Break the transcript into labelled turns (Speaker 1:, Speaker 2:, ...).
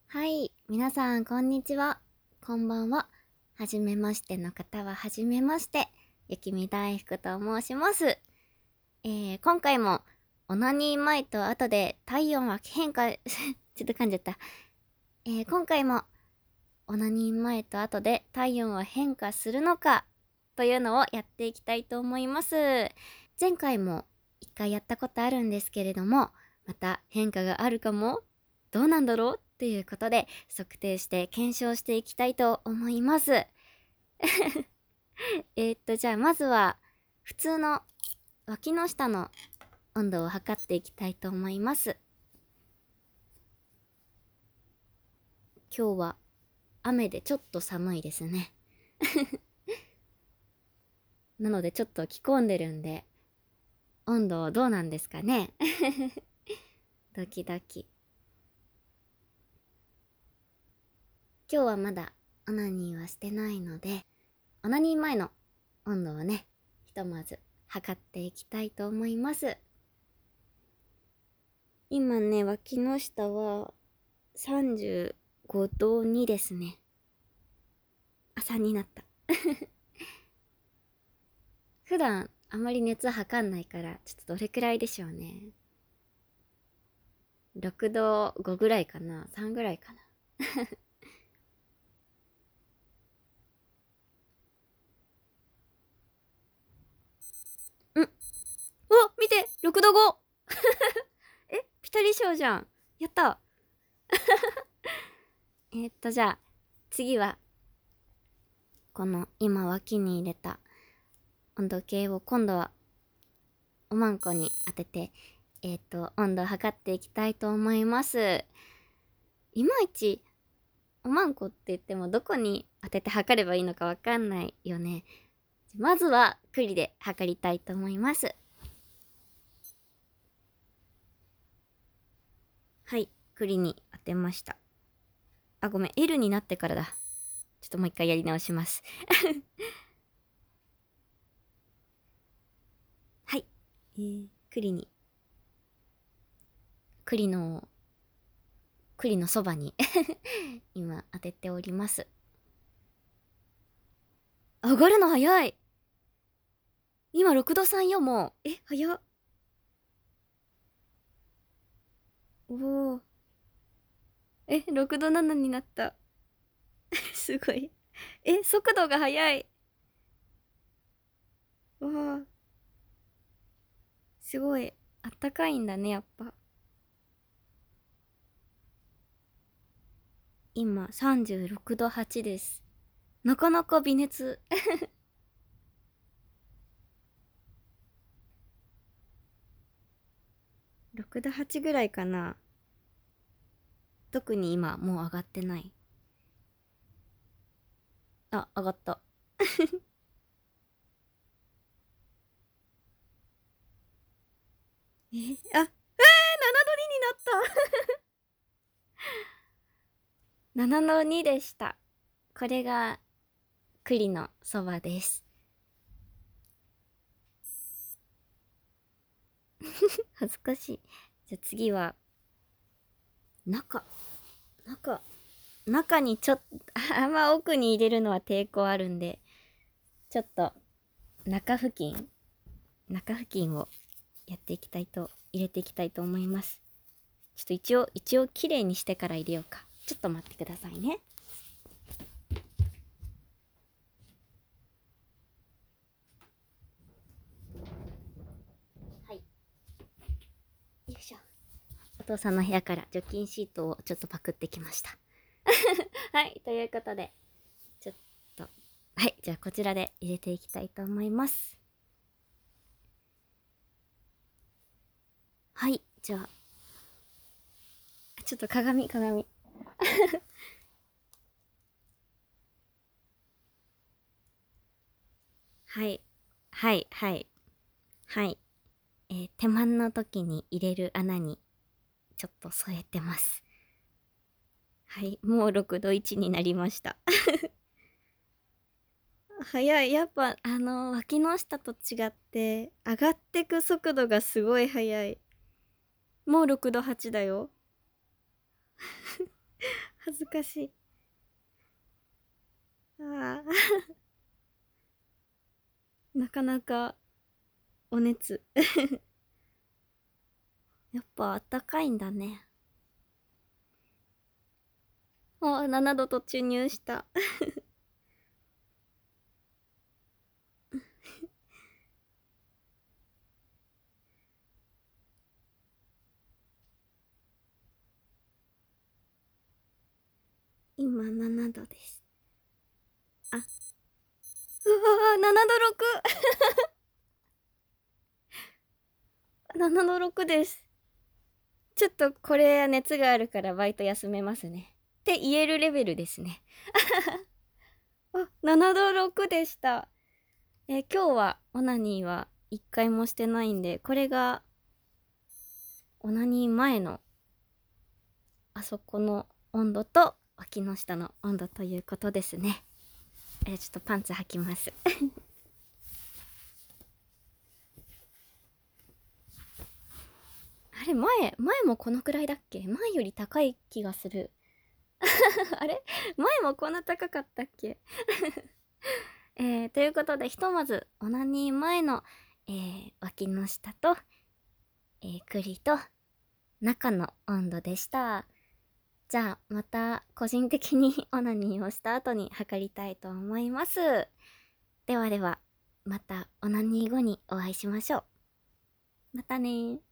Speaker 1: はい、皆さんこんにちは。こんばんは。はじめましての方ははじめまして。雪見大福と申します。今回もオナニー前と後で体温は変化ちょっと噛んじゃった。今回もオナニー前と後で体温は変化するのかというのをやっていきたいと思います。前回も一回やったことあるんですけれども、また変化があるかも、どうなんだろうっていうことで測定して検証していきたいと思います。じゃあまずは普通の脇の下の温度を測っていきたいと思います。今日は雨でちょっと寒いですね。なのでちょっと着込んでるんで、温度どうなんですかね。ドキドキ。今日はまだオナニーはしてないので、オナニー前の温度をね、ひとまず測っていきたいと思います。今ね、脇の下は35度2ですね。朝になった。普段あまり熱測んないから、ちょっとどれくらいでしょうね。6度5ぐらいかな？ 3 ぐらいかな。うん。お、見て !6 度5！ ピタリ賞じゃん。やった。じゃあ、次は、この今脇に入れた温度計を今度はおまんこに当てて、温度を測っていきたいと思います。いまいち、おまんこって言ってもどこに当てて測ればいいのかわかんないよね。まずは栗で測りたいと思います。はい、栗に当てました。あ、ごめん、L になってからだ。ちょっともう一回やり直します。はい、栗に、栗の、栗のそばに今当てております。上がるの早い。今6度3よ、もう。早っ。おお。6度7になった。すごい。速度が速い。わあ。すごい。あったかいんだね、やっぱ。今36度8です。なかなか微熱。6度8ぐらいかな。特に今もう上がってない。あ、上がった。7度2になった7度2でした。これが栗のそばです。恥ずかしい。じゃあ次は、中、中、中にちょっと、あんま奥に入れるのは抵抗あるんで、ちょっと中付近をやっていきたいと、入れていきたいと思います。ちょっと一応綺麗にしてから入れようか。ちょっと待ってくださいね。はい。よいしょ。お父さんの部屋から除菌シートをちょっとパクってきました。はい、ということで、ちょっと、はい、じゃあこちらで入れていきたいと思います。はい、じゃあ、ちょっと鏡。はい、はい、はい、はい。手間の時に入れる穴にちょっと添えてます。はい、もう6度1になりました。早い。やっぱ、脇の下と違って、上がってく速度がすごい速い。もう6度8だよ。 かしい。ああ。なかなか、お熱。やっぱあったかいんだね。あ、7度突入した。今7度です。あ、うわー、7度6。7度6です。ちょっとこれ熱があるからバイト休めますね。って言えるレベルですね。あ、7度6でした。今日はオナニーは一回もしてないんで、これがオナニー前のあそこの温度と脇の下の温度ということですね。ちょっとパンツ履きます。あれ、前もこのくらいだっけ？前より高い気がする。あれ、前もこんな高かったっけ？ということで、ひとまず、オナニー前の、脇の下と、栗と、中の温度でした。じゃあ、また、個人的にオナニーをした後に測りたいと思います。ではでは、また、オナニー後にお会いしましょう。またねー。